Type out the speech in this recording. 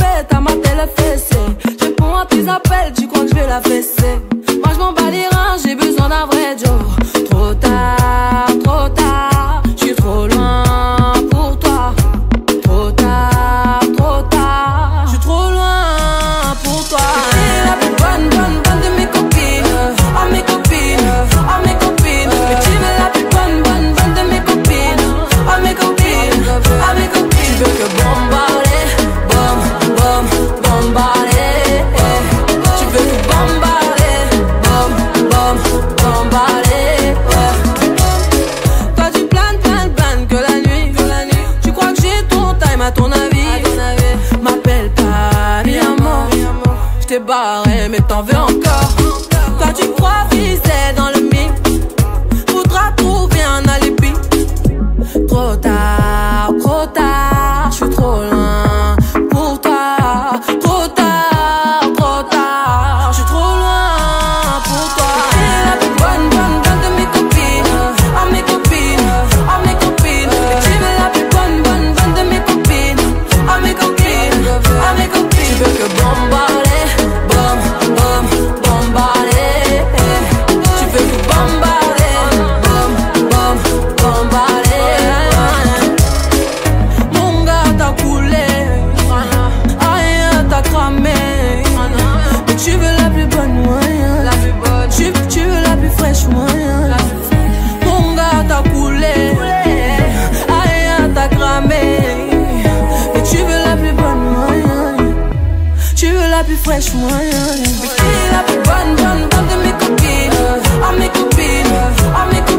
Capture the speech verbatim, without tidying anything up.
trompé, t'as maté le fessé. Je réponds à tes appels, tu crois que je vais la fesser. Moi je m'en bats les reins, j'ai besoin d'un vrai Joe. Trop tard, trop tard, je suis trop loin pour toi. Trop tard, trop tard, je suis trop loin pour toi. T'es la plus bonne, bonne, bonne de mes copines. Oh mes copines, oh mes copines. Mais tu veux la plus bonne, bonne, bonne de mes copines. Oh mes copines, oh mes copines. Tu veux que bombarder, bom, bom, bombarder. Tu veux que bombarder, bom, bom, bombarder. Toi tu planes, planes, planes que la nuit, que la nuit. Tu crois que j'ai ton time à ton avis, m'appelle pas mi amor. J't'ai barré mais t'en veux encore. Toi tu crois viser dans le mille. Faudra trouver un alibi. Trop tard, trop tard, j'suis trop loin pour toi. Trop tard, trop tard, j'suis trop loin pour toi. T'es la plus bonne, bonne, bonne de mes copines. Oh mes copines, oh mes copines. Et tu veux la plus bonne, bonne, bonne de mes copines. Oh mes copines, oh mes copines. Tu veux que bombarder, bom, bom, bombarder. Tu veux que bombarder, bom, bom, bombarder. Mon gars t'as coulé, rien t'as cramé. Mais tu veux la plus bonne moyen, tu, tu veux la plus fraîche moyen. Mon gars t'as coulé, rien t'as cramé. Mais tu veux la plus bonne moyen, tu veux la plus fraîche moyen. Mais qui est la plus bonne, bonne, bonne de mes copines? Oh mes copines, oh mes copines.